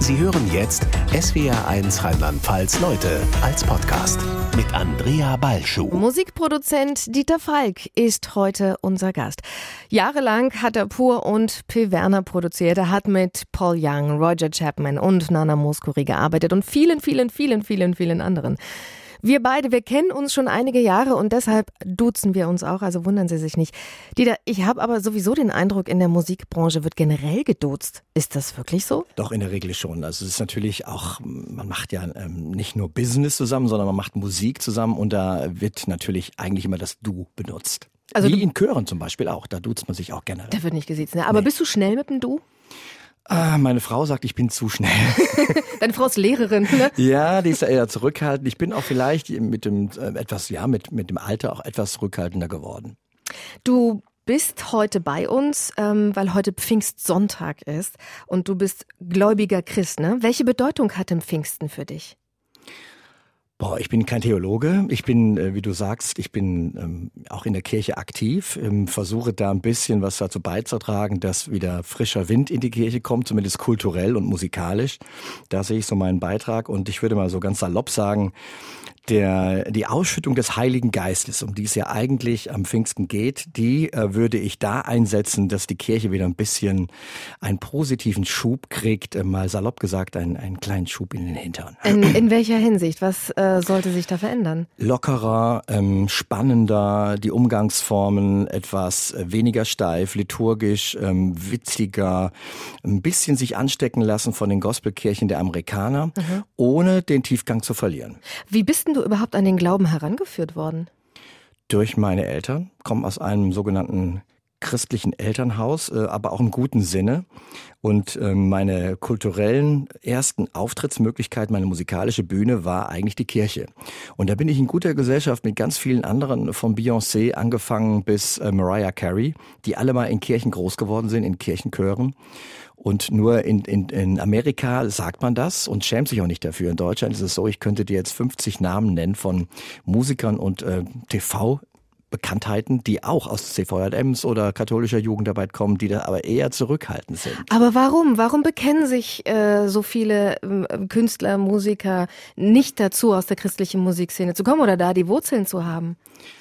Sie hören jetzt SWR1 Rheinland-Pfalz Leute als Podcast mit Andrea Balschuh. Musikproduzent Dieter Falk ist heute unser Gast. Jahrelang hat er Pur und P. Werner produziert. Er hat mit Paul Young, Roger Chapman und Nana Mouskouri gearbeitet und vielen anderen. Wir beide, wir kennen uns schon einige Jahre und deshalb duzen wir uns auch, also wundern Sie sich nicht. Dieter, ich habe aber sowieso den Eindruck, in der Musikbranche wird generell geduzt. Ist das wirklich so? Doch, in der Regel schon. Also es ist natürlich auch, man macht ja nicht nur Business zusammen, sondern man macht Musik zusammen und da wird natürlich eigentlich immer das Du benutzt. Also wie in Chören zum Beispiel auch, da duzt man sich auch generell. Da wird nicht gesiezt, ne? Aber bist du schnell mit dem Du? Meine Frau sagt, ich bin zu schnell. Deine Frau ist Lehrerin, ne? Ja, die ist eher zurückhaltend. Ich bin auch vielleicht mit dem mit dem Alter auch etwas zurückhaltender geworden. Du bist heute bei uns, weil heute Pfingstsonntag ist und du bist gläubiger Christ, ne? Welche Bedeutung hat denn Pfingsten für dich? Ich bin kein Theologe. Ich bin, wie du sagst, ich bin auch in der Kirche aktiv, versuche da ein bisschen was dazu beizutragen, dass wieder frischer Wind in die Kirche kommt, zumindest kulturell und musikalisch. Da sehe ich so meinen Beitrag und ich würde mal so ganz salopp sagen, die Ausschüttung des Heiligen Geistes, um die es ja eigentlich am Pfingsten geht, die würde ich da einsetzen, dass die Kirche wieder ein bisschen einen positiven Schub kriegt, mal salopp gesagt, einen kleinen Schub in den Hintern. In welcher Hinsicht? Was sollte sich da verändern? Lockerer, spannender, die Umgangsformen etwas weniger steif, liturgisch, witziger, ein bisschen sich anstecken lassen von den Gospelkirchen der Amerikaner, ohne den Tiefgang zu verlieren. Wie bist denn du überhaupt an den Glauben herangeführt worden? Durch meine Eltern, komme aus einem sogenannten christlichen Elternhaus, aber auch im guten Sinne. Und meine kulturellen ersten Auftrittsmöglichkeiten, meine musikalische Bühne war eigentlich die Kirche. Und da bin ich in guter Gesellschaft mit ganz vielen anderen, von Beyoncé angefangen bis Mariah Carey, die alle mal in Kirchen groß geworden sind, in Kirchenchören. Und nur in Amerika sagt man das und schämt sich auch nicht dafür. In Deutschland ist es so, ich könnte dir jetzt 50 Namen nennen von Musikern und TV-Bekanntheiten, die auch aus CVJMs oder katholischer Jugendarbeit kommen, die da aber eher zurückhaltend sind. Aber warum? Warum bekennen sich so viele Künstler, Musiker nicht dazu, aus der christlichen Musikszene zu kommen oder da die Wurzeln zu haben?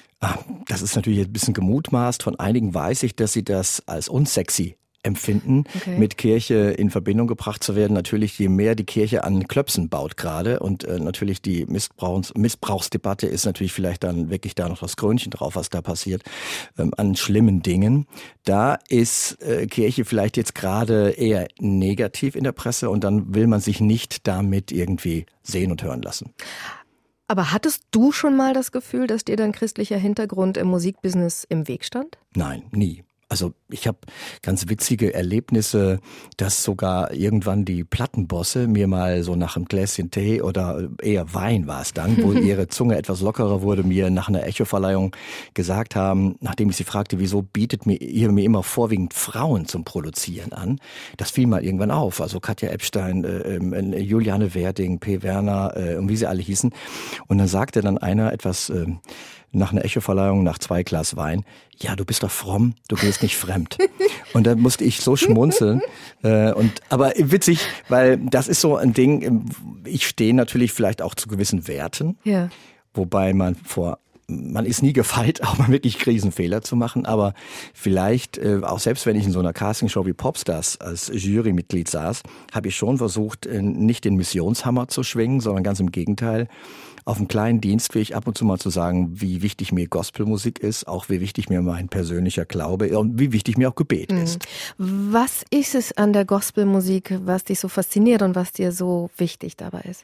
Das ist natürlich ein bisschen gemutmaßt. Von einigen weiß ich, dass sie das als unsexy empfinden, mit Kirche in Verbindung gebracht zu werden. Natürlich, je mehr die Kirche an Klöpsen baut gerade und natürlich die Missbrauchsdebatte ist natürlich vielleicht dann wirklich da noch das Krönchen drauf, was da passiert, an schlimmen Dingen. Da ist Kirche vielleicht jetzt gerade eher negativ in der Presse und dann will man sich nicht damit irgendwie sehen und hören lassen. Aber hattest du schon mal das Gefühl, dass dir dein christlicher Hintergrund im Musikbusiness im Weg stand? Nein, nie. Also ich habe ganz witzige Erlebnisse, dass sogar irgendwann die Plattenbosse mir mal so nach einem Gläschen Tee oder eher Wein war es dann, wo ihre Zunge etwas lockerer wurde, mir nach einer Echo-Verleihung gesagt haben, nachdem ich sie fragte, wieso bietet ihr mir immer vorwiegend Frauen zum Produzieren an? Das fiel mal irgendwann auf. Also Katja Epstein, Juliane Werding, P. Werner und wie sie alle hießen. Und dann sagte dann einer etwas nach einer Echo-Verleihung, nach 2 Glas Wein, ja, du bist doch fromm, du gehst nicht fremd. Und dann musste ich so schmunzeln. Aber witzig, weil das ist so ein Ding, ich stehe natürlich vielleicht auch zu gewissen Werten, ja. Wobei man ist nie gefeit, auch mal wirklich Krisenfehler zu machen, aber vielleicht, auch selbst wenn ich in so einer Castingshow wie Popstars als Jurymitglied saß, habe ich schon versucht, nicht den Missionshammer zu schwingen, sondern ganz im Gegenteil, auf einem kleinen Dienstweg ab und zu mal zu sagen, wie wichtig mir Gospelmusik ist, auch wie wichtig mir mein persönlicher Glaube und wie wichtig mir auch Gebet ist. Was ist es an der Gospelmusik, was dich so fasziniert und was dir so wichtig dabei ist?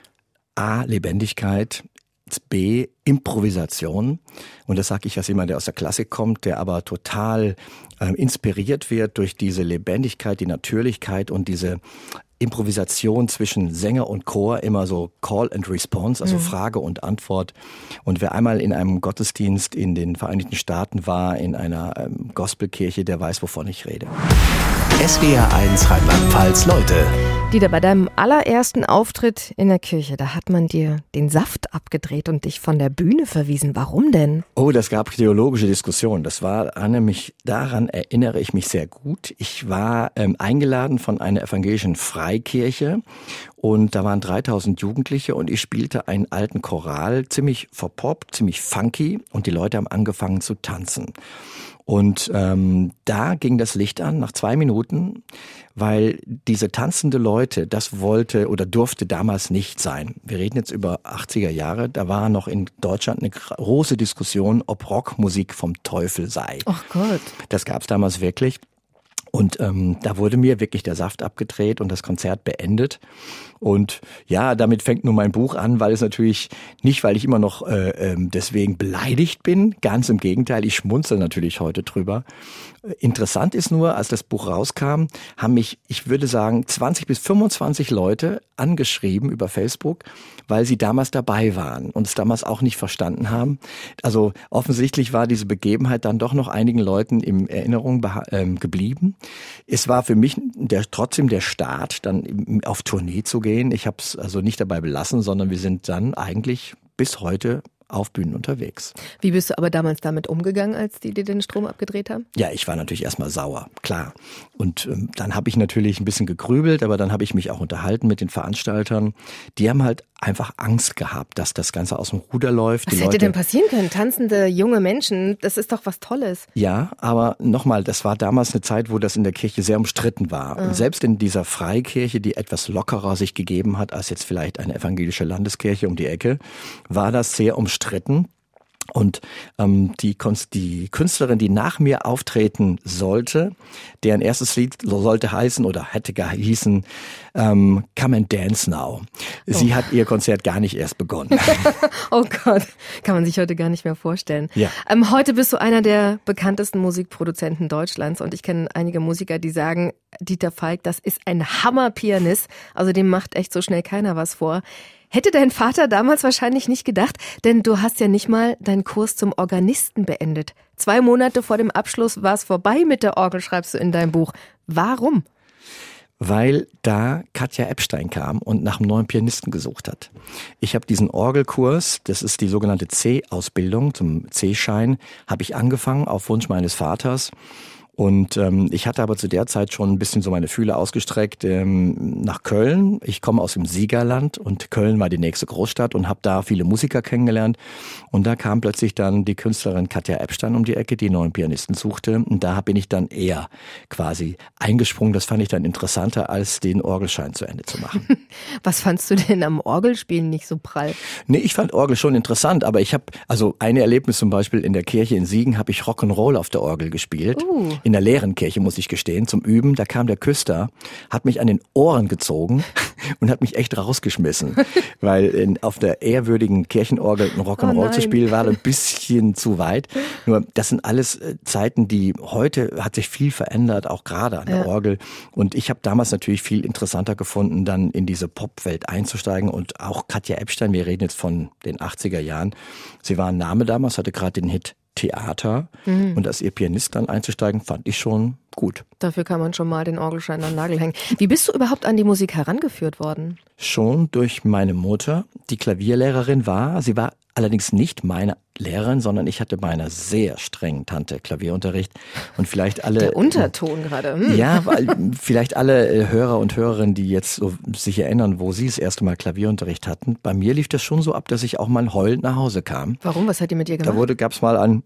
A, Lebendigkeit. B, Improvisation. Und das sage ich als jemand, der aus der Klassik kommt, der aber total inspiriert wird durch diese Lebendigkeit, die Natürlichkeit und diese Improvisation zwischen Sänger und Chor, immer so Call and Response, also Frage und Antwort. Und wer einmal in einem Gottesdienst in den Vereinigten Staaten war, in einer Gospelkirche, der weiß, wovon ich rede. SWR1 Rheinland-Pfalz Leute. Dieter, bei deinem allerersten Auftritt in der Kirche, da hat man dir den Saft abgedreht und dich von der Bühne verwiesen. Warum denn? Oh, das gab theologische Diskussionen. Das war nämlich, daran erinnere ich mich sehr gut. Ich war eingeladen von einer evangelischen Freikirche und da waren 3000 Jugendliche und ich spielte einen alten Choral, ziemlich verpoppt, ziemlich funky und die Leute haben angefangen zu tanzen. Und da ging das Licht an nach 2 Minuten, weil diese tanzende Leute, das wollte oder durfte damals nicht sein. Wir reden jetzt über 80er Jahre, da war noch in Deutschland eine große Diskussion, ob Rockmusik vom Teufel sei. Ach Gott. Das gab's damals wirklich. Und da wurde mir wirklich der Saft abgedreht und das Konzert beendet. Und ja, damit fängt nun mein Buch an, weil es natürlich nicht, weil ich immer noch deswegen beleidigt bin. Ganz im Gegenteil, ich schmunzel natürlich heute drüber. Interessant ist nur, als das Buch rauskam, haben mich, ich würde sagen, 20 bis 25 Leute angeschrieben über Facebook, weil sie damals dabei waren und es damals auch nicht verstanden haben. Also offensichtlich war diese Begebenheit dann doch noch einigen Leuten in Erinnerung geblieben. Es war für mich trotzdem der Start, dann auf Tournee zu gehen. Ich habe es also nicht dabei belassen, sondern wir sind dann eigentlich bis heute auf Bühnen unterwegs. Wie bist du aber damals damit umgegangen, als die dir den Strom abgedreht haben? Ja, ich war natürlich erstmal sauer, klar. Und dann habe ich natürlich ein bisschen gegrübelt, aber dann habe ich mich auch unterhalten mit den Veranstaltern. Die haben halt einfach Angst gehabt, dass das Ganze aus dem Ruder läuft. Was hätte denn passieren können? Tanzende junge Menschen, das ist doch was Tolles. Ja, aber nochmal, das war damals eine Zeit, wo das in der Kirche sehr umstritten war. Und selbst in dieser Freikirche, die etwas lockerer sich gegeben hat als jetzt vielleicht eine evangelische Landeskirche um die Ecke, war das sehr umstritten. Und die Künstlerin, die nach mir auftreten sollte, deren erstes Lied sollte heißen oder hätte gehießen Come and Dance Now. Sie hat ihr Konzert gar nicht erst begonnen. Oh Gott, kann man sich heute gar nicht mehr vorstellen. Ja. Heute bist du einer der bekanntesten Musikproduzenten Deutschlands und ich kenne einige Musiker, die sagen, Dieter Falk, das ist ein Hammerpianist, also dem macht echt so schnell keiner was vor. Hätte dein Vater damals wahrscheinlich nicht gedacht, denn du hast ja nicht mal deinen Kurs zum Organisten beendet. 2 Monate vor dem Abschluss war es vorbei mit der Orgel, schreibst du in deinem Buch. Warum? Weil da Katja Epstein kam und nach einem neuen Pianisten gesucht hat. Ich habe diesen Orgelkurs, das ist die sogenannte C-Ausbildung zum C-Schein, habe ich angefangen auf Wunsch meines Vaters. Und ich hatte aber zu der Zeit schon ein bisschen so meine Fühler ausgestreckt nach Köln. Ich komme aus dem Siegerland und Köln war die nächste Großstadt und habe da viele Musiker kennengelernt. Und da kam plötzlich dann die Künstlerin Katja Epstein um die Ecke, die einen neuen Pianisten suchte. Und da bin ich dann eher quasi eingesprungen. Das fand ich dann interessanter, als den Orgelschein zu Ende zu machen. Was fandst du denn am Orgelspielen nicht so prall? Nee, ich fand Orgel schon interessant, aber ich habe, also ein Erlebnis zum Beispiel in der Kirche in Siegen habe ich Rock'n'Roll auf der Orgel gespielt. In der leeren Kirche, muss ich gestehen, zum Üben. Da kam der Küster, hat mich an den Ohren gezogen und hat mich echt rausgeschmissen. Weil auf der ehrwürdigen Kirchenorgel ein Rock'n'Roll zu spielen, war ein bisschen zu weit. Nur, das sind alles Zeiten, die heute hat sich viel verändert, auch gerade an der Orgel. Und ich habe damals natürlich viel interessanter gefunden, dann in diese Popwelt einzusteigen. Und auch Katja Epstein, wir reden jetzt von den 80er Jahren. Sie war ein Name damals, hatte gerade den Hit Theater und als ihr Pianist dann einzusteigen, fand ich schon gut. Dafür kann man schon mal den Orgelschein an den Nagel hängen. Wie bist du überhaupt an die Musik herangeführt worden? Schon durch meine Mutter, die Klavierlehrerin war. Sie war allerdings nicht meine Lehrerin, sondern ich hatte bei einer sehr strengen Tante Klavierunterricht. Und vielleicht alle... Der Unterton gerade. Ja, weil vielleicht alle Hörer und Hörerinnen, die jetzt so sich erinnern, wo sie das erste Mal Klavierunterricht hatten. Bei mir lief das schon so ab, dass ich auch mal heulend nach Hause kam. Warum? Was hat die mit dir gemacht? Da gab's mal einen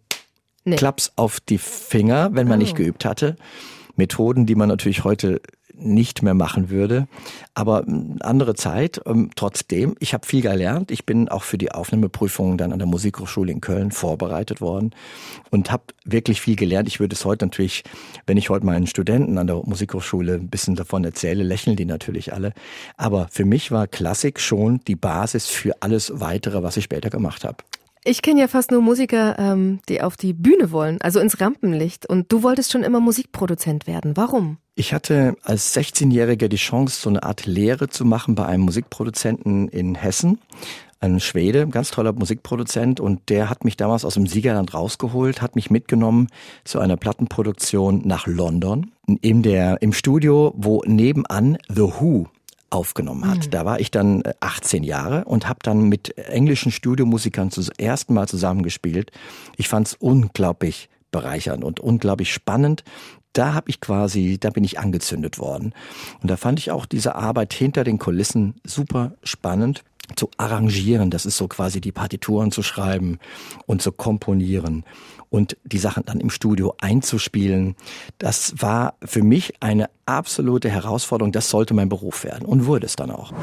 Klaps auf die Finger, wenn man nicht geübt hatte. Methoden, die man natürlich heute nicht mehr machen würde. Aber andere Zeit. Trotzdem, ich habe viel gelernt. Ich bin auch für die Aufnahmeprüfungen dann an der Musikhochschule in Köln vorbereitet worden und habe wirklich viel gelernt. Ich würde es heute natürlich, wenn ich heute meinen Studenten an der Musikhochschule ein bisschen davon erzähle, lächeln die natürlich alle. Aber für mich war Klassik schon die Basis für alles Weitere, was ich später gemacht habe. Ich kenne ja fast nur Musiker, die auf die Bühne wollen, also ins Rampenlicht. Und du wolltest schon immer Musikproduzent werden. Warum? Ich hatte als 16-Jähriger die Chance, so eine Art Lehre zu machen bei einem Musikproduzenten in Hessen. Ein Schwede, ganz toller Musikproduzent, und der hat mich damals aus dem Siegerland rausgeholt, hat mich mitgenommen zu einer Plattenproduktion nach London. Im Studio, wo nebenan The Who aufgenommen hat. Da war ich dann 18 Jahre und habe dann mit englischen Studiomusikern zum ersten Mal zusammengespielt. Ich fand es unglaublich bereichernd und unglaublich spannend. Da bin ich angezündet worden. Und da fand ich auch diese Arbeit hinter den Kulissen super spannend. Zu arrangieren, das ist so quasi die Partituren zu schreiben und zu komponieren und die Sachen dann im Studio einzuspielen. Das war für mich eine absolute Herausforderung. Das sollte mein Beruf werden und wurde es dann auch.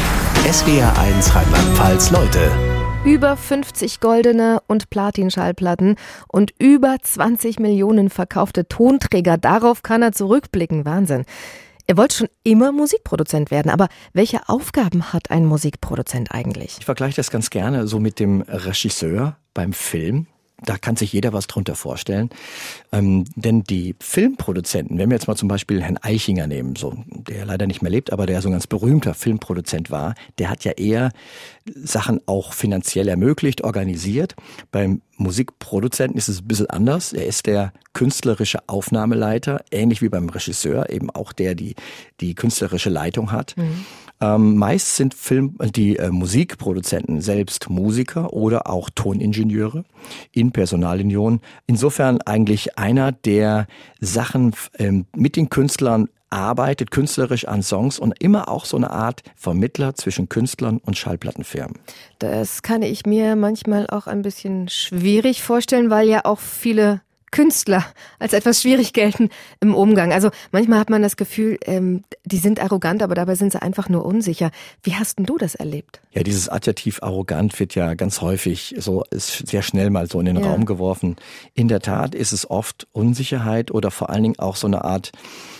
SWR1 Rheinland-Pfalz Leute. Über 50 goldene und Platin-Schallplatten und über 20 Millionen verkaufte Tonträger. Darauf kann er zurückblicken. Wahnsinn. Er wollte schon immer Musikproduzent werden, aber welche Aufgaben hat ein Musikproduzent eigentlich? Ich vergleiche das ganz gerne so mit dem Regisseur beim Film. Da kann sich jeder was drunter vorstellen. Denn die Filmproduzenten, wenn wir jetzt mal zum Beispiel Herrn Eichinger nehmen, so, der leider nicht mehr lebt, aber der so ein ganz berühmter Filmproduzent war, der hat ja eher Sachen auch finanziell ermöglicht, organisiert. Beim Musikproduzenten ist es ein bisschen anders. Er ist der künstlerische Aufnahmeleiter, ähnlich wie beim Regisseur, eben auch der die künstlerische Leitung hat. Meist sind die Musikproduzenten selbst Musiker oder auch Toningenieure in Personalunion. Insofern eigentlich einer, der Sachen mit den Künstlern arbeitet, künstlerisch an Songs und immer auch so eine Art Vermittler zwischen Künstlern und Schallplattenfirmen. Das kann ich mir manchmal auch ein bisschen schwierig vorstellen, weil ja auch viele Künstler als etwas schwierig gelten im Umgang. Also manchmal hat man das Gefühl, die sind arrogant, aber dabei sind sie einfach nur unsicher. Wie hast denn du das erlebt? Ja, dieses Adjektiv arrogant wird ja ganz häufig ist sehr schnell mal so in den Raum geworfen. In der Tat ist es oft Unsicherheit oder vor allen Dingen auch so eine Art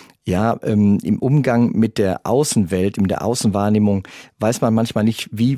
im Umgang mit der Außenwelt, in der Außenwahrnehmung weiß man manchmal nicht, wie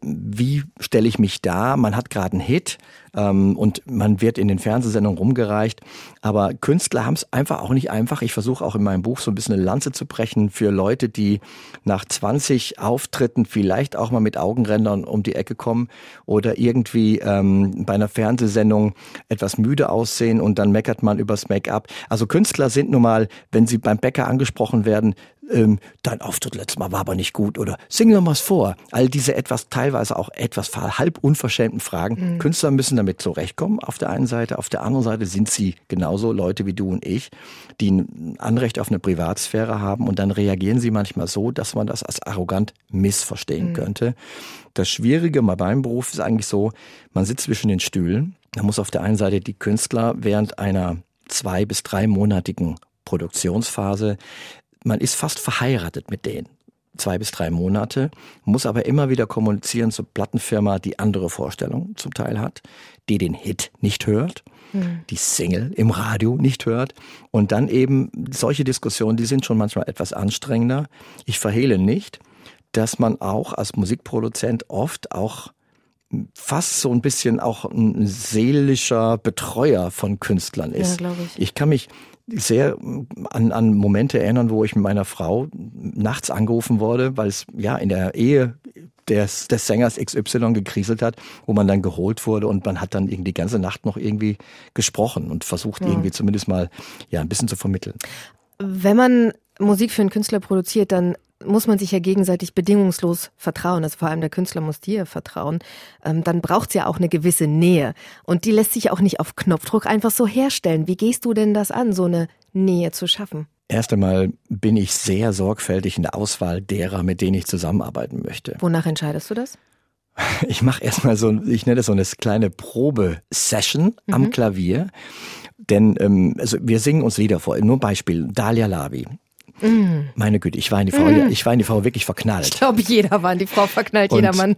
stelle ich mich dar. Man hat gerade einen Hit und man wird in den Fernsehsendungen rumgereicht. Aber Künstler haben es einfach auch nicht einfach. Ich versuche auch in meinem Buch so ein bisschen eine Lanze zu brechen für Leute, die nach 20 Auftritten vielleicht auch mal mit Augenrändern um die Ecke kommen oder irgendwie bei einer Fernsehsendung etwas müde aussehen und dann meckert man übers Make-up. Also Künstler sind nun mal, wenn sie beim Bäcker angesprochen werden, dein Auftritt letztes Mal war aber nicht gut oder sing noch was vor. All diese teilweise auch etwas halb unverschämten Fragen. Künstler müssen damit zurechtkommen auf der einen Seite. Auf der anderen Seite sind sie genauso Leute wie du und ich, die ein Anrecht auf eine Privatsphäre haben und dann reagieren sie manchmal so, dass man das als arrogant missverstehen könnte. Das Schwierige bei meinem Beruf ist eigentlich so, man sitzt zwischen den Stühlen. Da muss auf der einen Seite die Künstler während einer 2- bis 3-monatigen Produktionsphase, man ist fast verheiratet mit denen. 2 bis 3 Monate, muss aber immer wieder kommunizieren zur Plattenfirma, die andere Vorstellungen zum Teil hat, die den Hit nicht hört, die Single im Radio nicht hört und dann eben solche Diskussionen, die sind schon manchmal etwas anstrengender. Ich verhehle nicht, dass man auch als Musikproduzent oft auch fast so ein bisschen auch ein seelischer Betreuer von Künstlern ist. Ja, glaube ich. Ich kann mich sehr an Momente erinnern, wo ich mit meiner Frau nachts angerufen wurde, weil es in der Ehe des Sängers XY gekriselt hat, wo man dann geholt wurde und man hat dann irgendwie die ganze Nacht noch irgendwie gesprochen und versucht irgendwie zumindest mal ein bisschen zu vermitteln. Wenn man Musik für einen Künstler produziert, dann muss man sich ja gegenseitig bedingungslos vertrauen. Also vor allem der Künstler muss dir vertrauen. Dann braucht es ja auch eine gewisse Nähe. Und die lässt sich auch nicht auf Knopfdruck einfach so herstellen. Wie gehst du denn das an, so eine Nähe zu schaffen? Erst einmal bin ich sehr sorgfältig in der Auswahl derer, mit denen ich zusammenarbeiten möchte. Wonach entscheidest du das? Ich mache erstmal ich nenne das so eine kleine Probesession am Klavier. Denn wir singen uns Lieder vor. Nur ein Beispiel, Dalia Lavi. Meine Güte, ich war in die Frau wirklich verknallt. Ich glaube, jeder war in die Frau verknallt, jeder Mann.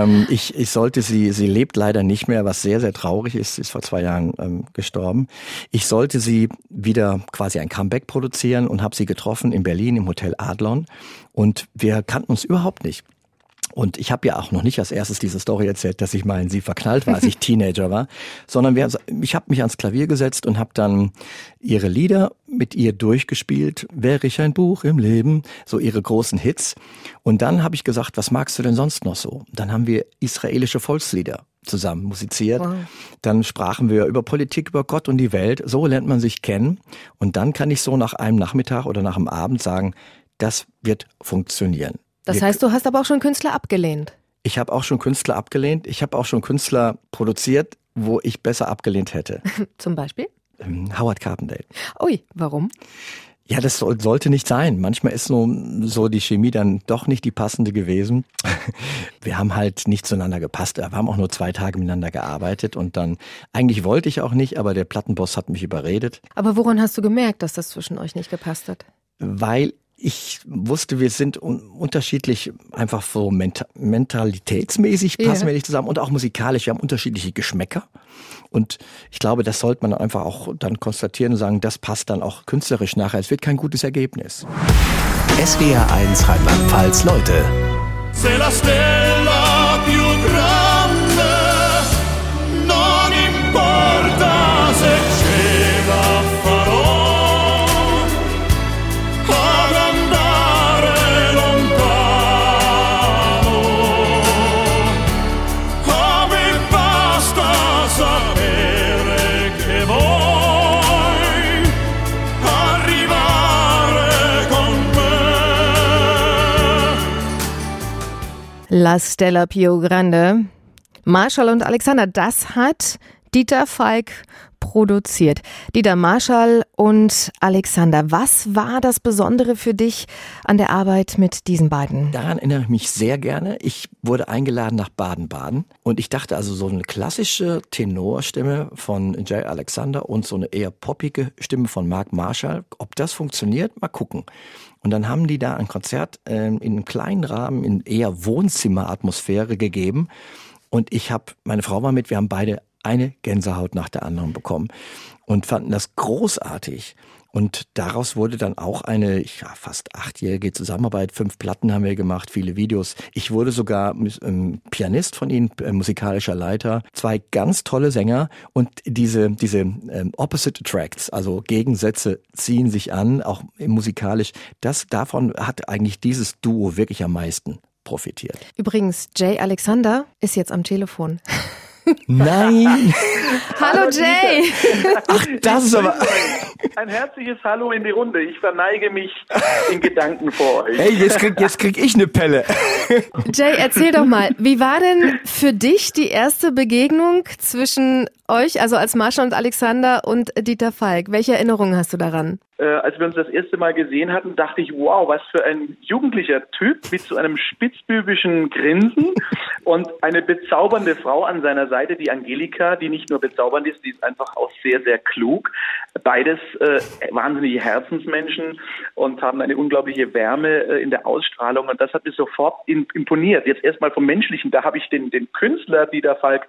Ich sollte sie lebt leider nicht mehr, was sehr, sehr traurig ist. Sie ist vor 2 Jahren gestorben. Ich sollte sie wieder quasi ein Comeback produzieren und habe sie getroffen in Berlin im Hotel Adlon. Und wir kannten uns überhaupt nicht. Und ich habe ja auch noch nicht als erstes diese Story erzählt, dass ich mal in sie verknallt war, als ich Teenager war, sondern ich habe mich ans Klavier gesetzt und habe dann ihre Lieder mit ihr durchgespielt. Wäre ich ein Buch im Leben, so ihre großen Hits. Und dann habe ich gesagt, was magst du denn sonst noch so? Dann haben wir israelische Volkslieder zusammen musiziert. Wow. Dann sprachen wir über Politik, über Gott und die Welt. So lernt man sich kennen. Und dann kann ich so nach einem Nachmittag oder nach einem Abend sagen, das wird funktionieren. Das heißt, du hast aber auch schon Künstler abgelehnt. Ich habe auch schon Künstler abgelehnt. Ich habe auch schon Künstler produziert, wo ich besser abgelehnt hätte. Zum Beispiel? Howard Carpendale. Ui, warum? Ja, das sollte nicht sein. Manchmal ist so die Chemie dann doch nicht die passende gewesen. Wir haben halt nicht zueinander gepasst. Wir haben auch nur 2 Tage miteinander gearbeitet und dann, eigentlich wollte ich auch nicht, aber der Plattenboss hat mich überredet. Aber woran hast du gemerkt, dass das zwischen euch nicht gepasst hat? Weil ich wusste, wir sind unterschiedlich, einfach so mentalitätsmäßig passen wir nicht zusammen und auch musikalisch. Wir haben unterschiedliche Geschmäcker. Und ich glaube, das sollte man einfach auch dann konstatieren und sagen, das passt dann auch künstlerisch nachher. Es wird kein gutes Ergebnis. SWR1 Rheinland-Pfalz, Leute. Se la stella più grande, non importa se ce la farò, ad andare lontano, a me basta sapere che vuoi arrivare con me. La Stella Più Grande. Marschall und Alexander, das hat Dieter Falk produziert. Dieter, Marschall und Alexander, was war das Besondere für dich an der Arbeit mit diesen beiden? Daran erinnere ich mich sehr gerne. Ich wurde eingeladen nach Baden-Baden und ich dachte also so eine klassische Tenorstimme von Jay Alexander und so eine eher poppige Stimme von Mark Marschall. Ob das funktioniert, mal gucken. Und dann haben die da ein Konzert in einem kleinen Rahmen in eher Wohnzimmeratmosphäre gegeben. Und meine Frau war mit, wir haben beide eine Gänsehaut nach der anderen bekommen und fanden das großartig. Und daraus wurde dann auch eine fast 8-jährige Zusammenarbeit. 5 Platten haben wir gemacht, viele Videos. Ich wurde sogar Pianist von ihnen, musikalischer Leiter. 2 ganz tolle Sänger und diese Opposite Attracts, also Gegensätze ziehen sich an, auch musikalisch. Davon hat eigentlich dieses Duo wirklich am meisten profitiert. Übrigens, Jay Alexander ist jetzt am Telefon. Nein! Hallo Jay! Ach, das ist aber... Ein herzliches Hallo in die Runde. Ich verneige mich in Gedanken vor euch. Hey, jetzt krieg ich eine Pelle. Jay, erzähl doch mal, wie war denn für dich die erste Begegnung zwischen euch, also als Marschall und Alexander und Dieter Falk? Welche Erinnerungen hast du daran? Als wir uns das erste Mal gesehen hatten, dachte ich, wow, was für ein jugendlicher Typ mit so einem spitzbübischen Grinsen und eine bezaubernde Frau an seiner Seite, die Angelika, die nicht nur bezaubernd ist, die ist einfach auch sehr, sehr klug. Beides wahnsinnige Herzensmenschen und haben eine unglaubliche Wärme in der Ausstrahlung und das hat mir sofort imponiert. Jetzt erstmal vom Menschlichen, da habe ich den Künstler Dieter Falk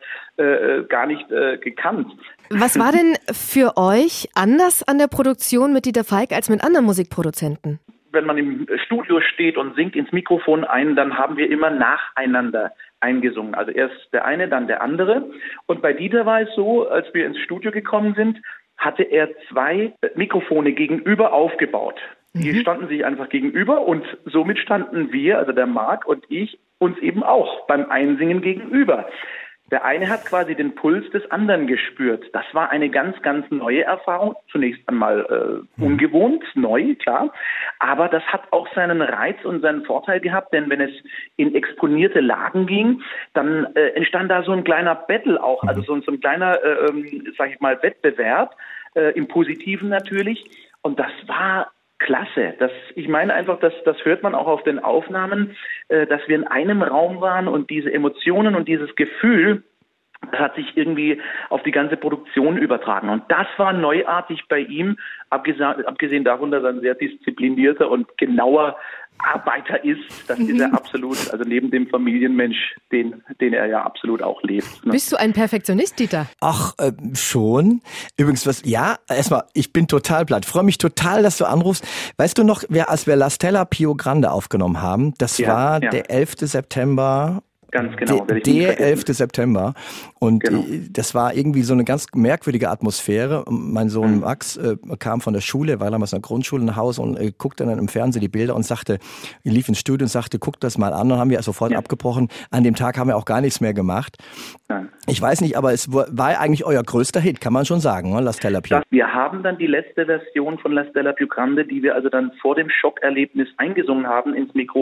gar nicht gekannt. Was war denn für euch anders an der Produktion mit Dieter Falk als mit anderen Musikproduzenten? Wenn man im Studio steht und singt ins Mikrofon ein, dann haben wir immer nacheinander eingesungen. Also erst der eine, dann der andere. Und bei Dieter war es so, als wir ins Studio gekommen sind, hatte er 2 Mikrofone gegenüber aufgebaut. Die standen sich einfach gegenüber und somit standen wir, also der Marc und ich, uns eben auch beim Einsingen gegenüber. Der eine hat quasi den Puls des anderen gespürt. Das war eine ganz, ganz neue Erfahrung. Zunächst einmal ungewohnt, neu, klar. Aber das hat auch seinen Reiz und seinen Vorteil gehabt, denn wenn es in exponierte Lagen ging, dann entstand da so ein kleiner Battle auch, also so ein kleiner, sag ich mal, Wettbewerb, im Positiven natürlich. Und das war klasse. Ich meine einfach, das hört man auch auf den Aufnahmen, dass wir in einem Raum waren und diese Emotionen und dieses Gefühl, das hat sich irgendwie auf die ganze Produktion übertragen. Und das war neuartig bei ihm, abgesehen davon, dass er ein sehr disziplinierter und genauer Arbeiter ist. Das ist er absolut, also neben dem Familienmensch, den er ja absolut auch lebt. Ne? Bist du ein Perfektionist, Dieter? Ach, schon. Übrigens, erstmal, ich bin total platt. Freue mich total, dass du anrufst. Weißt du noch, als wir La Stella Più Grande aufgenommen haben, das war der 11. September. Ganz genau. Der 11. September. Und das war irgendwie so eine ganz merkwürdige Atmosphäre. Mein Sohn Max kam von der Schule, war damals in der Grundschule nach Hause und guckte dann im Fernsehen die Bilder und lief ins Studio und sagte, guck das mal an. Und haben wir sofort abgebrochen. An dem Tag haben wir auch gar nichts mehr gemacht. Nein. Ich weiß nicht, aber es war eigentlich euer größter Hit, kann man schon sagen, ne? La Stella Più. Wir haben dann die letzte Version von La Stella Più Grande, die wir also dann vor dem Schockerlebnis eingesungen haben ins Mikro,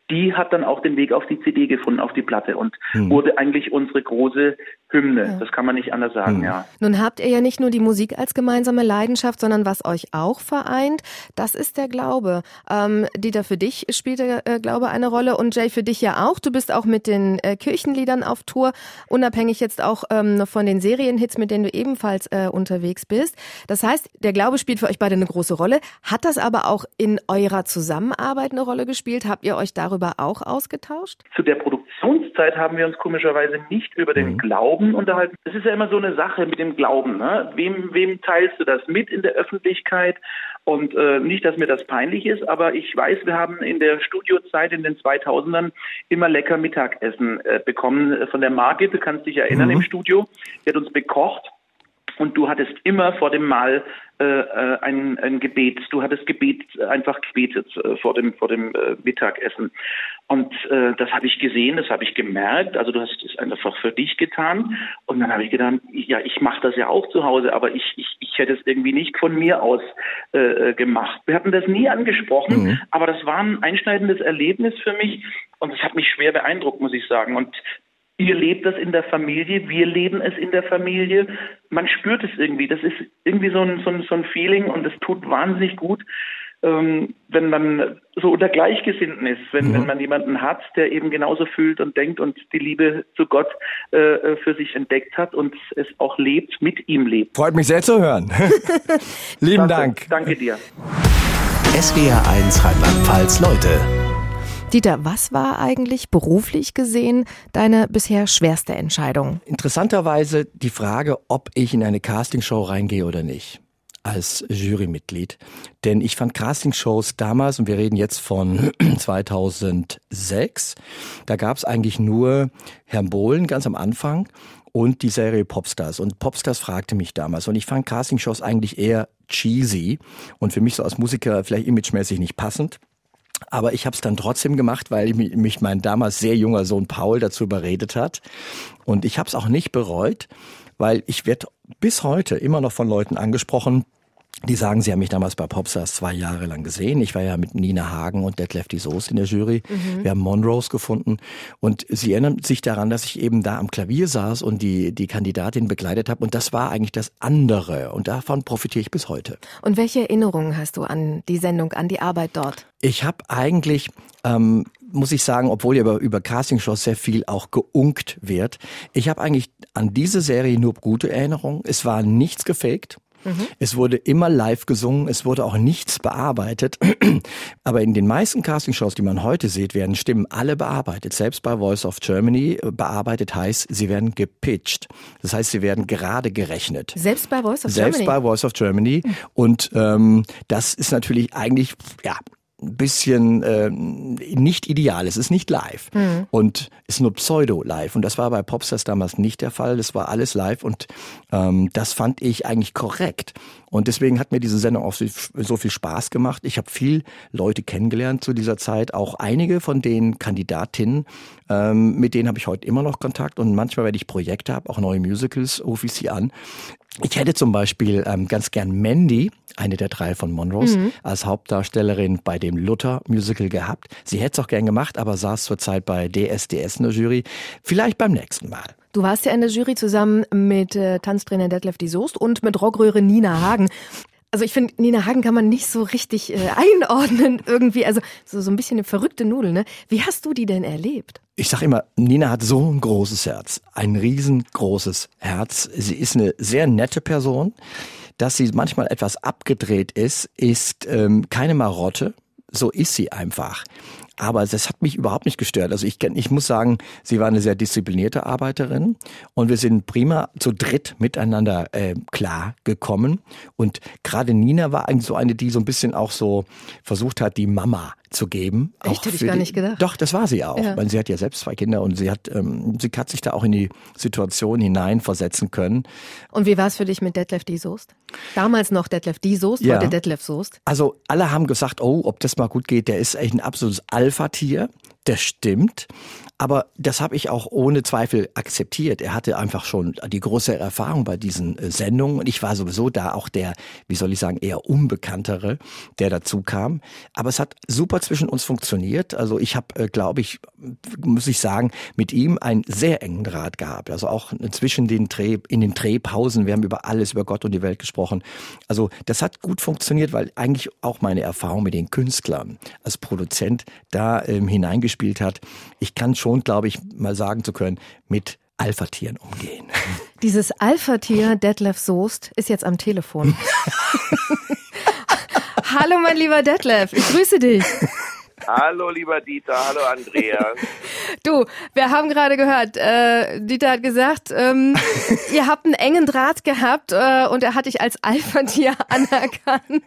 die hat dann auch den Weg auf die CD gefunden, auf die Platte und wurde eigentlich unsere große Hymne. Ja. Das kann man nicht anders sagen, ja. Nun habt ihr ja nicht nur die Musik als gemeinsame Leidenschaft, sondern was euch auch vereint, das ist der Glaube. Dieter, für dich spielt der Glaube eine Rolle und Jay, für dich ja auch. Du bist auch mit den Kirchenliedern auf Tour, unabhängig jetzt auch von den Serienhits, mit denen du ebenfalls unterwegs bist. Das heißt, der Glaube spielt für euch beide eine große Rolle. Hat das aber auch in eurer Zusammenarbeit eine Rolle gespielt? Habt ihr euch darüber auch ausgetauscht? Zu der Produktionszeit haben wir uns komischerweise nicht über den Glauben unterhalten. Das ist ja immer so eine Sache mit dem Glauben. Ne? Wem teilst du das mit in der Öffentlichkeit? Und nicht, dass mir das peinlich ist, aber ich weiß, wir haben in der Studiozeit in den 2000ern immer lecker Mittagessen bekommen von der Margit. Du kannst dich erinnern im Studio. Die hat uns bekocht. Und du hattest immer vor dem Mahl ein Gebet. Du hattest einfach gebetet vor dem Mittagessen. Und das habe ich gesehen, das habe ich gemerkt. Also du hast es einfach für dich getan. Und dann habe ich gedacht, ja, ich mache das ja auch zu Hause, aber ich hätte es irgendwie nicht von mir aus gemacht. Wir hatten das nie angesprochen, aber das war ein einschneidendes Erlebnis für mich. Und es hat mich schwer beeindruckt, muss ich sagen. Und ihr lebt das in der Familie, wir leben es in der Familie. Man spürt es irgendwie. Das ist irgendwie so ein Feeling und es tut wahnsinnig gut, wenn man so unter Gleichgesinnten ist, wenn man jemanden hat, der eben genauso fühlt und denkt und die Liebe zu Gott für sich entdeckt hat und es auch lebt, mit ihm lebt. Freut mich sehr zu hören. Lieben Dank. Danke dir. SWR1 Rheinland-Pfalz Leute. Dieter, was war eigentlich beruflich gesehen deine bisher schwerste Entscheidung? Interessanterweise die Frage, ob ich in eine Castingshow reingehe oder nicht, als Jurymitglied. Denn ich fand Castingshows damals, und wir reden jetzt von 2006, da gab es eigentlich nur Herrn Bohlen ganz am Anfang und die Serie Popstars. Und Popstars fragte mich damals. Und ich fand Castingshows eigentlich eher cheesy und für mich so als Musiker vielleicht imagemäßig nicht passend. Aber ich habe es dann trotzdem gemacht, weil mich mein damals sehr junger Sohn Paul dazu überredet hat. Und ich habe es auch nicht bereut, weil ich werde bis heute immer noch von Leuten angesprochen, die sagen, sie haben mich damals bei Popstars 2 Jahre lang gesehen. Ich war ja mit Nina Hagen und Detlef die Soest in der Jury. Wir haben Monrose gefunden. Und sie erinnern sich daran, dass ich eben da am Klavier saß und die Kandidatin begleitet habe. Und das war eigentlich das andere. Und davon profitiere ich bis heute. Und welche Erinnerungen hast du an die Sendung, an die Arbeit dort? Ich habe eigentlich, muss ich sagen, obwohl ja über Castingshows sehr viel auch geunkt wird, ich habe eigentlich an diese Serie nur gute Erinnerungen. Es war nichts gefaked. Es wurde immer live gesungen, es wurde auch nichts bearbeitet. Aber in den meisten Castingshows, die man heute sieht, werden Stimmen alle bearbeitet. Selbst bei Voice of Germany bearbeitet heißt, sie werden gepitcht. Das heißt, sie werden gerade gerechnet. Selbst bei Voice of Germany? Selbst bei Voice of Germany. Und das ist natürlich eigentlich, ja, ein bisschen nicht ideal. Es ist nicht live und ist nur Pseudo-live. Und das war bei Popstars damals nicht der Fall. Das war alles live und das fand ich eigentlich korrekt. Und deswegen hat mir diese Sendung auch so viel Spaß gemacht. Ich habe viel Leute kennengelernt zu dieser Zeit, auch einige von den Kandidatinnen, mit denen habe ich heute immer noch Kontakt. Und manchmal, wenn ich Projekte habe, auch neue Musicals, rufe ich sie an. Ich hätte zum Beispiel ganz gern Mandy, eine der 3 von Monrose, als Hauptdarstellerin bei dem Luther-Musical gehabt. Sie hätte es auch gern gemacht, aber saß zurzeit bei DSDS in der Jury. Vielleicht beim nächsten Mal. Du warst ja in der Jury zusammen mit Tanztrainer Detlef die Soest und mit Rockröhre Nina Hagen. Also ich finde, Nina Hagen kann man nicht so richtig einordnen irgendwie. Also so ein bisschen eine verrückte Nudel, ne? Wie hast du die denn erlebt? Ich sag immer, Nina hat so ein großes Herz, ein riesengroßes Herz. Sie ist eine sehr nette Person. Dass sie manchmal etwas abgedreht ist keine Marotte. So ist sie einfach. Aber das hat mich überhaupt nicht gestört. Also ich muss sagen, sie war eine sehr disziplinierte Arbeiterin und wir sind prima zu dritt miteinander klar gekommen. Und gerade Nina war eigentlich so eine, die so ein bisschen auch so versucht hat, die Mama zu geben. Echt? Hätte ich gar nicht gedacht. Doch, das war sie auch. Ja. Weil sie hat ja selbst 2 Kinder und sie hat sich da auch in die Situation hineinversetzen können. Und wie war es für dich mit Detlef die Soest? Damals noch Detlef die Soest, heute Detlef Soest. Also alle haben gesagt, oh, ob das mal gut geht, der ist echt ein absolutes Alpha-Tier. Das stimmt, aber das habe ich auch ohne Zweifel akzeptiert. Er hatte einfach schon die große Erfahrung bei diesen Sendungen und ich war sowieso da auch der, wie soll ich sagen, eher Unbekanntere, der dazu kam. Aber es hat super zwischen uns funktioniert. Also ich habe, glaube ich, muss ich sagen, mit ihm einen sehr engen Draht gehabt. Also auch zwischen in den Drehpausen, wir haben über alles, über Gott und die Welt gesprochen. Also das hat gut funktioniert, weil eigentlich auch meine Erfahrung mit den Künstlern als Produzent da hineingespielt hat. Ich kann schon, glaube ich, mal sagen zu können, mit Alpha-Tieren umgehen. Dieses Alpha-Tier, Detlef Soest, ist jetzt am Telefon. Hallo, mein lieber Detlef, ich grüße dich. Hallo, lieber Dieter, hallo, Andrea. Du, wir haben gerade gehört, Dieter hat gesagt, ihr habt einen engen Draht gehabt und er hat dich als Alpha-Tier anerkannt.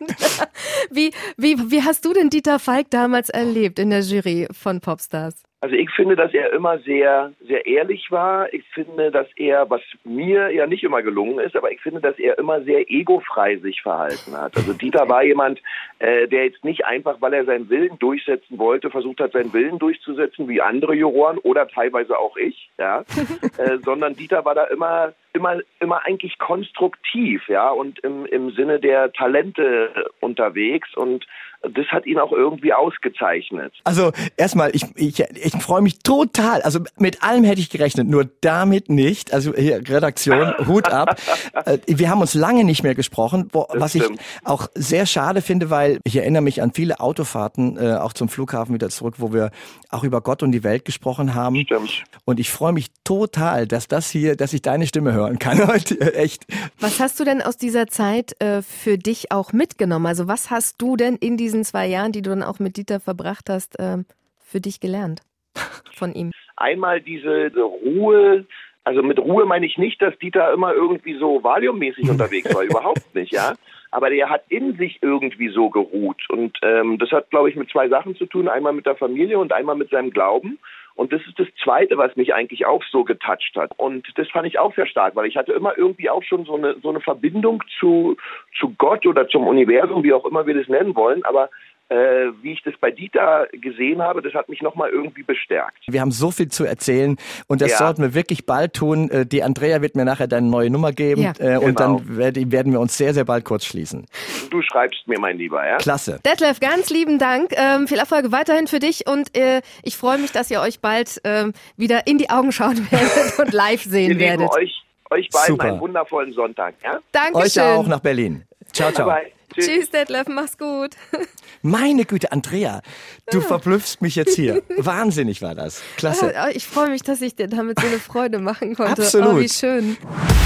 Wie hast du denn Dieter Falk damals erlebt in der Jury von Popstars? Also ich finde, dass er immer sehr, sehr ehrlich war. Ich finde, dass er, was mir ja nicht immer gelungen ist, aber ich finde, dass er immer sehr egofrei sich verhalten hat. Also Dieter war jemand, der jetzt nicht einfach, weil er seinen Willen durchsetzen wollte, versucht hat, seinen Willen durchzusetzen, wie andere Juroren oder teilweise auch ich, ja, sondern Dieter war da immer eigentlich konstruktiv, ja, und im Sinne der Talente unterwegs und das hat ihn auch irgendwie ausgezeichnet. Also erstmal, ich freue mich total. Also mit allem hätte ich gerechnet, nur damit nicht. Also hier Redaktion, Hut ab. Wir haben uns lange nicht mehr gesprochen, was ich auch sehr schade finde, weil ich erinnere mich an viele Autofahrten, auch zum Flughafen wieder zurück, wo wir auch über Gott und die Welt gesprochen haben. Stimmt. Und ich freue mich total, dass ich deine Stimme hören kann heute. Echt. Was hast du denn aus dieser Zeit für dich auch mitgenommen? Also was hast du denn in diesen 2 Jahren, die du dann auch mit Dieter verbracht hast, für dich gelernt von ihm? Einmal diese Ruhe, also mit Ruhe meine ich nicht, dass Dieter immer irgendwie so Valium-mäßig unterwegs war, überhaupt nicht, ja. Aber der hat in sich irgendwie so geruht und das hat, glaube ich, mit 2 Sachen zu tun, einmal mit der Familie und einmal mit seinem Glauben. Und das ist das Zweite, was mich eigentlich auch so getoucht hat. Und das fand ich auch sehr stark, weil ich hatte immer irgendwie auch schon so eine Verbindung zu Gott oder zum Universum, wie auch immer wir das nennen wollen. Aber wie ich das bei Dieter gesehen habe, das hat mich nochmal irgendwie bestärkt. Wir haben so viel zu erzählen und das sollten wir wirklich bald tun. Die Andrea wird mir nachher deine neue Nummer geben und dann werden wir uns sehr, sehr bald kurz schließen. Du schreibst mir, mein Lieber, ja? Klasse. Detlef, ganz lieben Dank. Viel Erfolg weiterhin für dich und ich freue mich, dass ihr euch bald wieder in die Augen schauen werdet und live sehen werdet. Euch beiden einen wundervollen Sonntag. Ja? Dankeschön. Euch auch nach Berlin. Ciao, ciao. Bye, bye. Tschüss, Detlef, mach's gut. Meine Güte, Andrea, du verblüffst mich jetzt hier. Wahnsinnig war das. Klasse. Ich freue mich, dass ich dir damit so eine Freude machen konnte. Absolut. Oh, wie schön.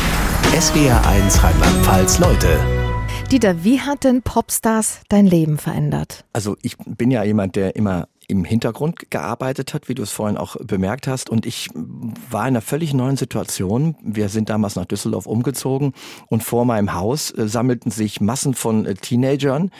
SWR1 Rheinland-Pfalz, Leute. Dieter, wie hat denn Popstars dein Leben verändert? Also ich bin ja jemand, der immer im Hintergrund gearbeitet hat, wie du es vorhin auch bemerkt hast. Und ich war in einer völlig neuen Situation. Wir sind damals nach Düsseldorf umgezogen und vor meinem Haus sammelten sich Massen von Teenagern,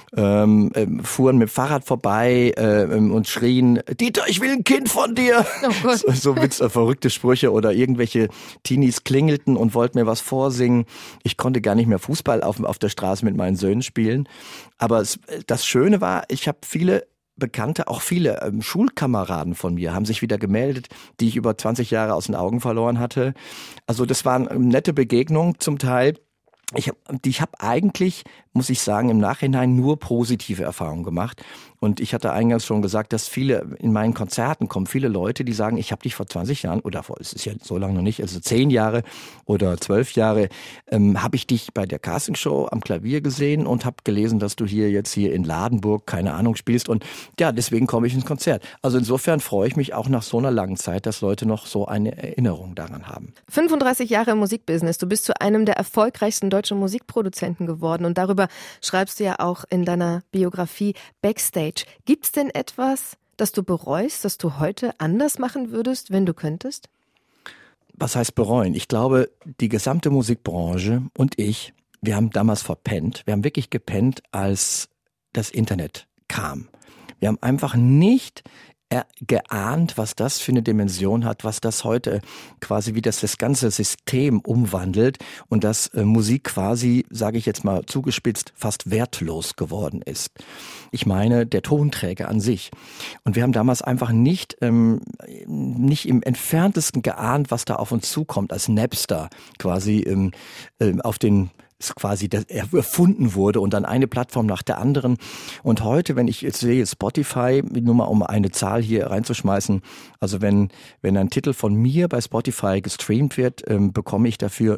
fuhren mit dem Fahrrad vorbei und schrien, Dieter, ich will ein Kind von dir. Oh Gott. So verrückte Sprüche oder irgendwelche Teenies klingelten und wollten mir was vorsingen. Ich konnte gar nicht mehr Fußball auf der Straße mit meinen Söhnen spielen. Aber das Schöne war, ich habe viele Bekannte, auch viele Schulkameraden von mir haben sich wieder gemeldet, die ich über 20 Jahre aus den Augen verloren hatte. Also das waren nette Begegnungen zum Teil. Ich habe eigentlich, muss ich sagen, im Nachhinein nur positive Erfahrungen gemacht. Und ich hatte eingangs schon gesagt, dass in meinen Konzerten kommen viele Leute, die sagen, ich habe dich vor 20 Jahren, oder es ist ja so lange noch nicht, also 10 Jahre oder 12 Jahre, habe ich dich bei der Castingshow am Klavier gesehen und habe gelesen, dass du jetzt hier in Ladenburg, keine Ahnung, spielst. Und ja, deswegen komme ich ins Konzert. Also insofern freue ich mich auch nach so einer langen Zeit, dass Leute noch so eine Erinnerung daran haben. 35 Jahre im Musikbusiness. Du bist zu einem der erfolgreichsten deutschen Musikproduzenten geworden. Und darüber schreibst du ja auch in deiner Biografie Backstage. Gibt's denn etwas, das du bereust, das du heute anders machen würdest, wenn du könntest? Was heißt bereuen? Ich glaube, die gesamte Musikbranche und wir haben damals verpennt. Wir haben wirklich gepennt, als das Internet kam. Wir haben einfach nicht geahnt, was das für eine Dimension hat, was das heute quasi, wie das ganze System umwandelt und dass Musik quasi, sage ich jetzt mal zugespitzt, fast wertlos geworden ist. Ich meine, der Tonträger an sich. Und wir haben damals einfach nicht im Entferntesten geahnt, was da auf uns zukommt, als Napster quasi auf den quasi erfunden wurde und dann eine Plattform nach der anderen. Und heute, wenn ich jetzt sehe Spotify, nur mal um eine Zahl hier reinzuschmeißen, also wenn ein Titel von mir bei Spotify gestreamt wird, bekomme ich dafür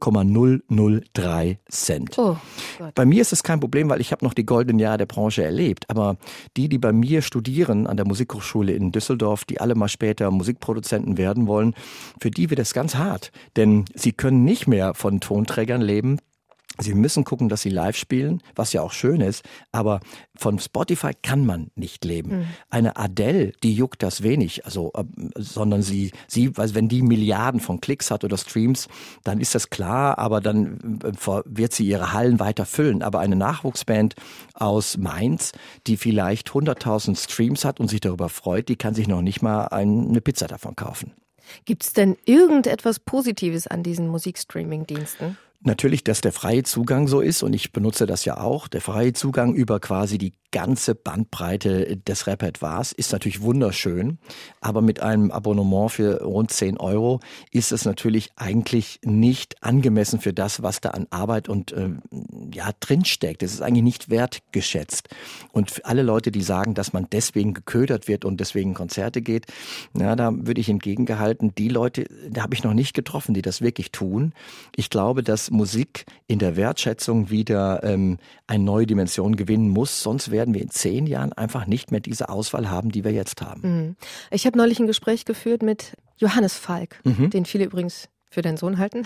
0,003 Cent. Oh Gott. Bei mir ist es kein Problem, weil ich habe noch die goldenen Jahre der Branche erlebt. Aber die bei mir studieren an der Musikhochschule in Düsseldorf, die alle mal später Musikproduzenten werden wollen, für die wird es ganz hart. Denn sie können nicht mehr von Tonträgern leben. Sie müssen gucken, dass sie live spielen, was ja auch schön ist, aber von Spotify kann man nicht leben. Eine Adele, die juckt das wenig, sondern sie, weil wenn die Milliarden von Klicks hat oder Streams, dann ist das klar, aber dann wird sie ihre Hallen weiter füllen. Aber eine Nachwuchsband aus Mainz, die vielleicht 100.000 Streams hat und sich darüber freut, die kann sich noch nicht mal eine Pizza davon kaufen. Gibt es denn irgendetwas Positives an diesen Musikstreaming-Diensten? Natürlich, dass der freie Zugang so ist und ich benutze das ja auch. Der freie Zugang über quasi die ganze Bandbreite des Repertoires ist natürlich wunderschön, aber mit einem Abonnement für rund 10 € ist es natürlich eigentlich nicht angemessen für das, was da an Arbeit und drinsteckt. Es ist eigentlich nicht wertgeschätzt. Und für alle Leute, die sagen, dass man deswegen geködert wird und deswegen Konzerte geht, da würde ich entgegengehalten, die Leute, da habe ich noch nicht getroffen, die das wirklich tun. Ich glaube, dass Musik in der Wertschätzung wieder eine neue Dimension gewinnen muss, sonst werden wir in 10 Jahren einfach nicht mehr diese Auswahl haben, die wir jetzt haben. Ich habe neulich ein Gespräch geführt mit Johannes Falk, den viele übrigens für deinen Sohn halten.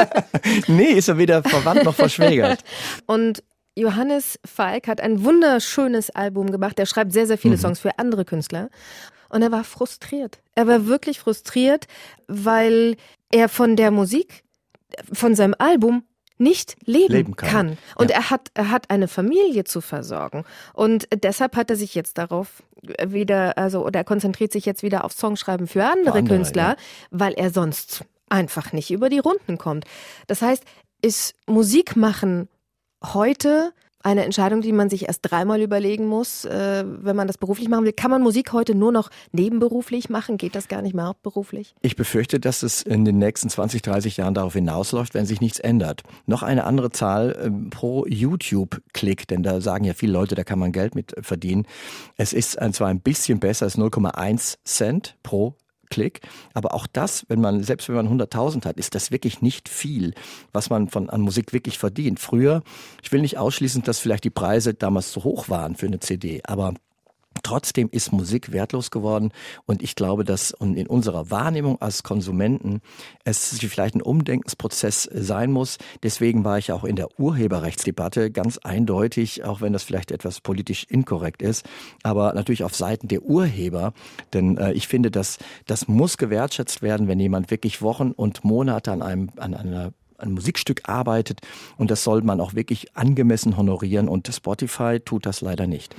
Nee, ist er weder verwandt noch verschwägert. Und Johannes Falk hat ein wunderschönes Album gemacht. Er schreibt sehr, sehr viele Songs für andere Künstler. Und er war frustriert. Er war wirklich frustriert, weil er von der Musik, von seinem Album nicht leben kann. Und er hat eine Familie zu versorgen. Und deshalb hat er sich jetzt darauf wieder, oder er konzentriert sich jetzt wieder auf Songschreiben für andere Künstler, weil er sonst einfach nicht über die Runden kommt. Das heißt, ist Musik machen heute eine Entscheidung, die man sich erst 3-mal überlegen muss, wenn man das beruflich machen will? Kann man Musik heute nur noch nebenberuflich machen? Geht das gar nicht mehr hauptberuflich? Ich befürchte, dass es in den nächsten 20, 30 Jahren darauf hinausläuft, wenn sich nichts ändert. Noch eine andere Zahl pro YouTube-Klick, denn da sagen ja viele Leute, da kann man Geld mit verdienen. Es ist zwar ein bisschen besser als 0,1 Cent pro Klick, aber auch das, selbst wenn man 100.000 hat, ist das wirklich nicht viel, was man an Musik wirklich verdient. Früher, ich will nicht ausschließen, dass vielleicht die Preise damals zu hoch waren für eine CD, aber trotzdem ist Musik wertlos geworden und ich glaube, dass in unserer Wahrnehmung als Konsumenten es vielleicht ein Umdenkensprozess sein muss. Deswegen war ich auch in der Urheberrechtsdebatte ganz eindeutig, auch wenn das vielleicht etwas politisch inkorrekt ist, aber natürlich auf Seiten der Urheber, denn ich finde, das muss gewertschätzt werden, wenn jemand wirklich Wochen und Monate an ein Musikstück arbeitet und das soll man auch wirklich angemessen honorieren und Spotify tut das leider nicht.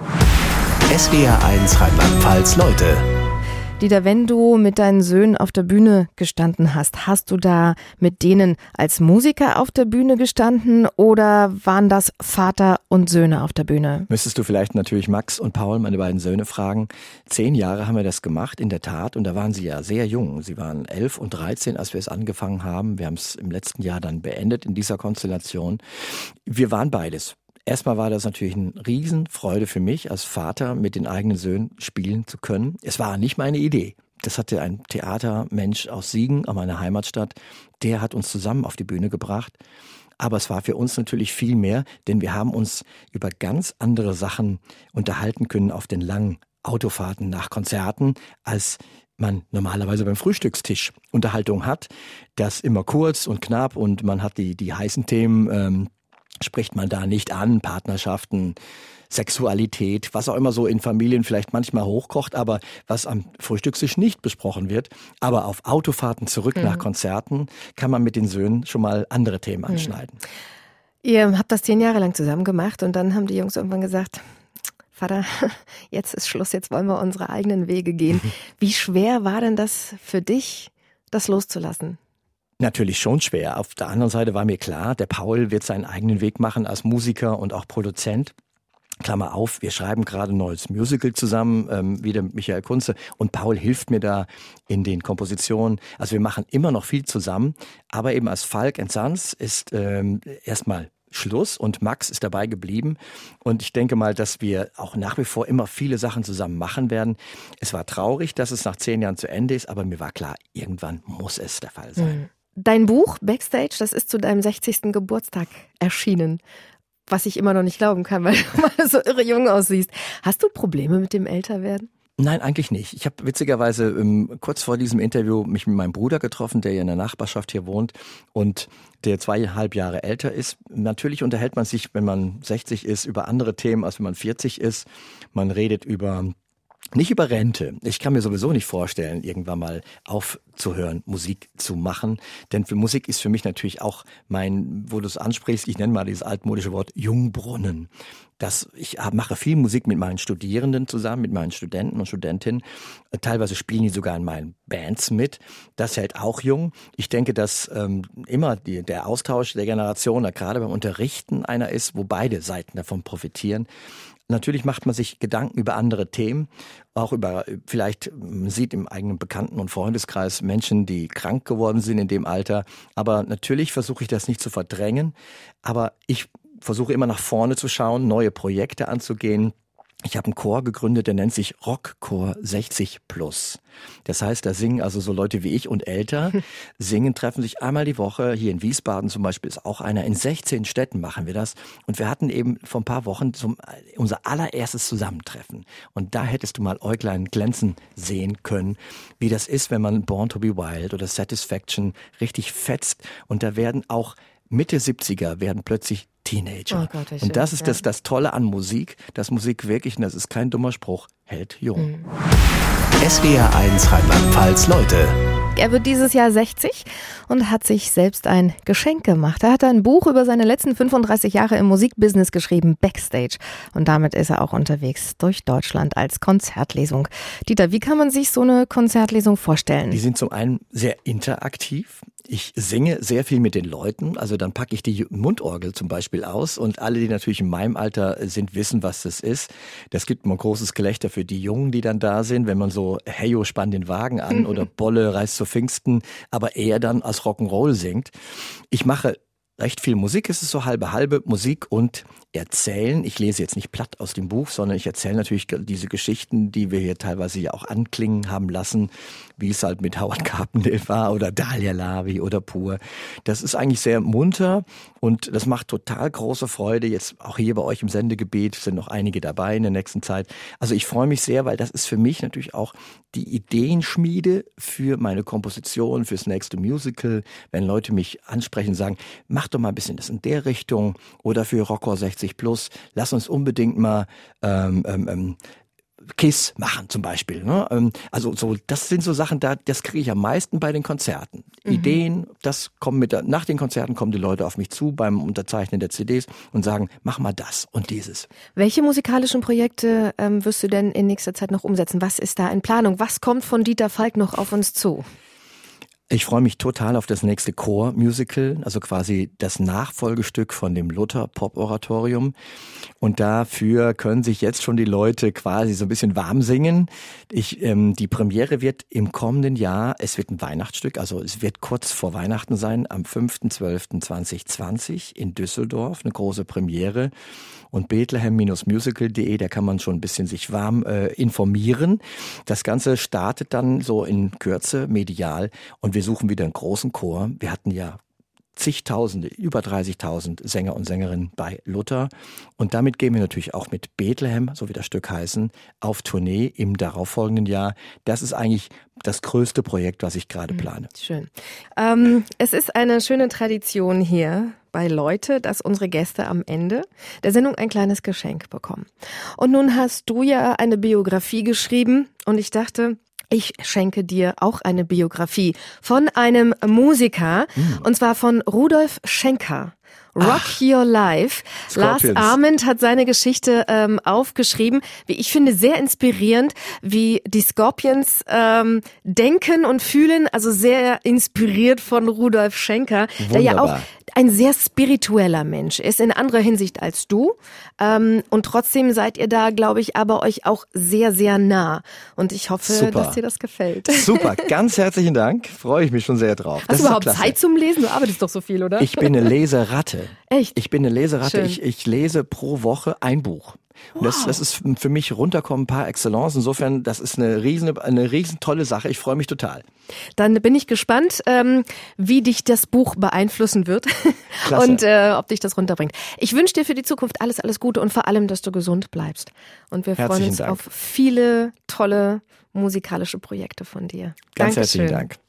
SWR1 Rheinland-Pfalz Leute. Dieter, wenn du mit deinen Söhnen auf der Bühne gestanden hast, hast du da mit denen als Musiker auf der Bühne gestanden oder waren das Vater und Söhne auf der Bühne? Müsstest du vielleicht natürlich Max und Paul, meine beiden Söhne, fragen. 10 Jahre haben wir das gemacht, in der Tat, und da waren sie ja sehr jung. Sie waren 11 und 13, als wir es angefangen haben. Wir haben es im letzten Jahr dann beendet in dieser Konstellation. Wir waren beides. Erstmal war das natürlich eine Riesenfreude für mich, als Vater mit den eigenen Söhnen spielen zu können. Es war nicht meine Idee. Das hatte ein Theatermensch aus Siegen, meiner Heimatstadt, der hat uns zusammen auf die Bühne gebracht. Aber es war für uns natürlich viel mehr, denn wir haben uns über ganz andere Sachen unterhalten können auf den langen Autofahrten nach Konzerten, als man normalerweise beim Frühstückstisch Unterhaltung hat. Das immer kurz und knapp und man hat die heißen Themen, spricht man da nicht an, Partnerschaften, Sexualität, was auch immer so in Familien vielleicht manchmal hochkocht, aber was am Frühstückstisch nicht besprochen wird. Aber auf Autofahrten zurück nach Konzerten kann man mit den Söhnen schon mal andere Themen anschneiden. Ihr habt das 10 Jahre lang zusammen gemacht und dann haben die Jungs irgendwann gesagt, Vater, jetzt ist Schluss, jetzt wollen wir unsere eigenen Wege gehen. Wie schwer war denn das für dich, das loszulassen? Natürlich schon schwer. Auf der anderen Seite war mir klar, der Paul wird seinen eigenen Weg machen als Musiker und auch Produzent. Klammer auf, wir schreiben gerade ein neues Musical zusammen, wieder mit Michael Kunze, und Paul hilft mir da in den Kompositionen. Also wir machen immer noch viel zusammen, aber eben als Falk & Sons ist erstmal Schluss und Max ist dabei geblieben, und ich denke mal, dass wir auch nach wie vor immer viele Sachen zusammen machen werden. Es war traurig, dass es nach 10 Jahren zu Ende ist, aber mir war klar, irgendwann muss es der Fall sein. Dein Buch Backstage, das ist zu deinem 60. Geburtstag erschienen. Was ich immer noch nicht glauben kann, weil du so irre jung aussiehst. Hast du Probleme mit dem Älterwerden? Nein, eigentlich nicht. Ich habe witzigerweise kurz vor diesem Interview mich mit meinem Bruder getroffen, der ja in der Nachbarschaft hier wohnt und der 2,5 Jahre älter ist. Natürlich unterhält man sich, wenn man 60 ist, über andere Themen, als wenn man 40 ist. Man redet nicht über Rente. Ich kann mir sowieso nicht vorstellen, irgendwann mal aufzuhören, Musik zu machen. Denn für Musik ist für mich natürlich auch wo du es ansprichst, ich nenne mal dieses altmodische Wort Jungbrunnen. Ich mache viel Musik mit meinen Studierenden zusammen, mit meinen Studenten und Studentinnen. Teilweise spielen die sogar in meinen Bands mit. Das hält auch jung. Ich denke, dass immer der Austausch der Generationen, gerade beim Unterrichten, einer ist, wo beide Seiten davon profitieren. Natürlich macht man sich Gedanken über andere Themen, auch vielleicht man sieht im eigenen Bekannten- und Freundeskreis Menschen, die krank geworden sind in dem Alter. Aber natürlich versuche ich das nicht zu verdrängen. Aber ich versuche immer nach vorne zu schauen, neue Projekte anzugehen. Ich habe einen Chor gegründet, der nennt sich Rockchor 60+. Das heißt, da singen also so Leute wie ich und älter, treffen sich einmal die Woche. Hier in Wiesbaden zum Beispiel ist auch einer. In 16 Städten machen wir das. Und wir hatten eben vor ein paar Wochen unser allererstes Zusammentreffen. Und da hättest du mal Äuglein glänzen sehen können, wie das ist, wenn man Born to be Wild oder Satisfaction richtig fetzt. Und da werden auch Mitte 70er werden plötzlich Teenager. Oh Gott, und das ist das Tolle an Musik, dass Musik wirklich, und das ist kein dummer Spruch, hält jung. SWR1 Rheinland-Pfalz, Leute. Er wird dieses Jahr 60 und hat sich selbst ein Geschenk gemacht. Er hat ein Buch über seine letzten 35 Jahre im Musikbusiness geschrieben, Backstage. Und damit ist er auch unterwegs durch Deutschland als Konzertlesung. Dieter, wie kann man sich so eine Konzertlesung vorstellen? Die sind zum einen sehr interaktiv. Ich singe sehr viel mit den Leuten, also dann packe ich die Mundorgel zum Beispiel aus, und alle, die natürlich in meinem Alter sind, wissen, was das ist. Das gibt mal großes Gelächter für die Jungen, die dann da sind, wenn man so Heyo, spann den Wagen an oder Bolle, reißt zu Pfingsten, aber eher dann als Rock'n'Roll singt. Ich mache recht viel Musik, es ist so halbe Musik und Erzählen. Ich lese jetzt nicht platt aus dem Buch, sondern ich erzähle natürlich diese Geschichten, die wir hier teilweise ja auch anklingen haben lassen, wie es halt mit Howard Carpendale war oder Dahlia Lavi oder Pur. Das ist eigentlich sehr munter und das macht total große Freude. Jetzt auch hier bei euch im Sendegebiet sind noch einige dabei in der nächsten Zeit. Also ich freue mich sehr, weil das ist für mich natürlich auch die Ideenschmiede für meine Komposition, fürs nächste Musical. Wenn Leute mich ansprechen und sagen, mach doch mal ein bisschen das in der Richtung oder für Rockchor 60+, lass uns unbedingt mal Kiss machen zum Beispiel. Ne? Also das sind so Sachen, das kriege ich am meisten bei den Konzerten. Ideen, nach den Konzerten kommen die Leute auf mich zu beim Unterzeichnen der CDs und sagen, mach mal das und dieses. Welche musikalischen Projekte wirst du denn in nächster Zeit noch umsetzen? Was ist da in Planung? Was kommt von Dieter Falk noch auf uns zu? Ich freue mich total auf das nächste Chor-Musical, also quasi das Nachfolgestück von dem Luther-Pop-Oratorium. Und dafür können sich jetzt schon die Leute quasi so ein bisschen warm singen. Die Premiere wird im kommenden Jahr, es wird ein Weihnachtsstück, also es wird kurz vor Weihnachten sein, am 5.12.2020 in Düsseldorf, eine große Premiere. Und Bethlehem-musical.de, da kann man schon ein bisschen sich warm informieren. Das Ganze startet dann so in Kürze medial und wir suchen wieder einen großen Chor. Wir hatten ja zigtausende, über 30.000 Sänger und Sängerinnen bei Luther. Und damit gehen wir natürlich auch mit Bethlehem, so wie das Stück heißen, auf Tournee im darauffolgenden Jahr. Das ist eigentlich das größte Projekt, was ich gerade plane. Schön. Es ist eine schöne Tradition hier bei Leute, dass unsere Gäste am Ende der Sendung ein kleines Geschenk bekommen. Und nun hast du ja eine Biografie geschrieben und ich dachte, ich schenke dir auch eine Biografie von einem Musiker, und zwar von Rudolf Schenker. Rock Your Life. Lars Ament hat seine Geschichte aufgeschrieben, wie ich finde, sehr inspirierend, wie die Scorpions denken und fühlen, also sehr inspiriert von Rudolf Schenker, der ja auch ein sehr spiritueller Mensch ist, in anderer Hinsicht als du. Und trotzdem seid ihr da, glaube ich, aber euch auch sehr, sehr nah. Und ich hoffe, dass dir das gefällt. Super, ganz herzlichen Dank. Freue ich mich schon sehr drauf. Hast du überhaupt Zeit zum Lesen? Du arbeitest doch so viel, oder? Ich bin eine Leseratte. Echt? Ich bin eine Leseratte. Schön. Ich lese pro Woche ein Buch. Und das ist für mich runterkommen par excellence. Insofern, das ist eine riesen tolle Sache. Ich freue mich total. Dann bin ich gespannt, wie dich das Buch beeinflussen wird Klasse. Und ob dich das runterbringt. Ich wünsche dir für die Zukunft alles Gute und vor allem, dass du gesund bleibst. Und wir freuen uns auf viele tolle musikalische Projekte von dir. Ganz Dankeschön. herzlichen Dank.